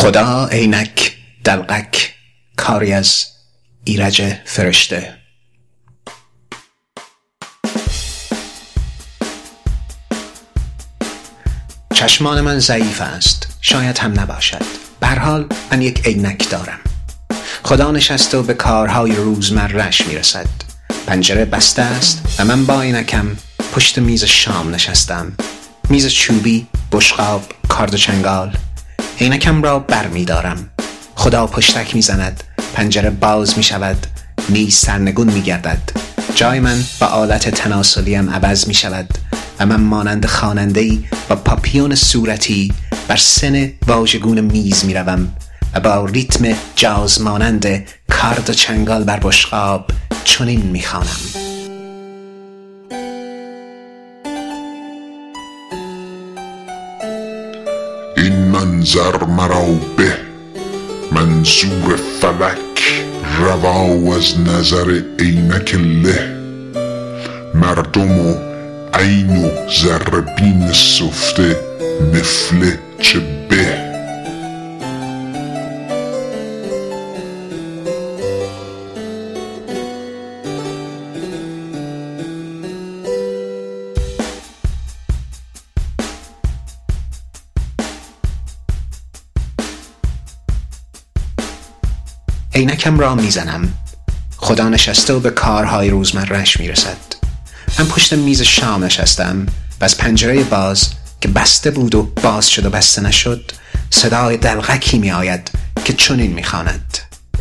خدا عینک دلقک، کاری از ایرج فرشته. چشمان من ضعیف است، شاید هم نباشد. به هر حال من یک عینک دارم. خدا نشسته و به کارهای روزمره‌اش میرسد. پنجره بسته است و من با عینکم پشت میز شام نشستم. میز چوبی، بشقاب، کارد و چنگال. عینکم را بر می دارم. خدا پشتک می زند. پنجره باز می شود. میز سرنگون می گردد. جای من با آلت تناسلیم عوض می شود و من مانند خواننده‌ای با پاپیون صورتی بر سن واژگون میز می روم و با ریتم جاز مانند کارد و چنگال بر بشقاب چنین می خوانم: این منظر مرا به منظور فلک، روا از نظر عینک له. مردم و عین و ذره بین سفته، نفله چه به. عینکم را میزنم. خدا نشسته و به کارهای روزمره‌اش میرسد. من پشت میز شام نشستم و از پنجره باز که بسته بود و باز شد و بسته نشد صدای دلغکی می آید که چنین می خواند: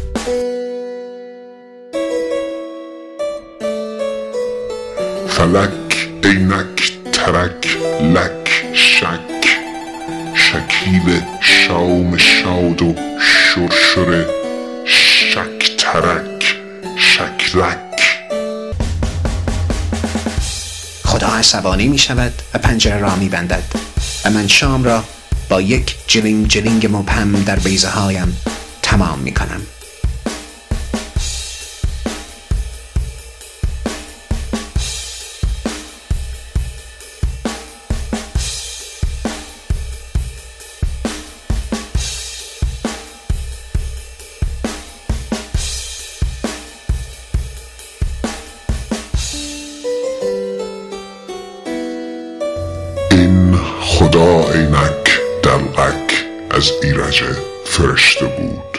فلک عینک ترک لک شک، شکیل شام شاد و شرشر شک ترک شکلک. خدا عصبانی می شود و پنجره را می بندد و من شام را با یک جلینگ جلینگ مبهم در بیضه هایم تمام می کنم. خدا عینک دلقک از ایرج فرشته بود.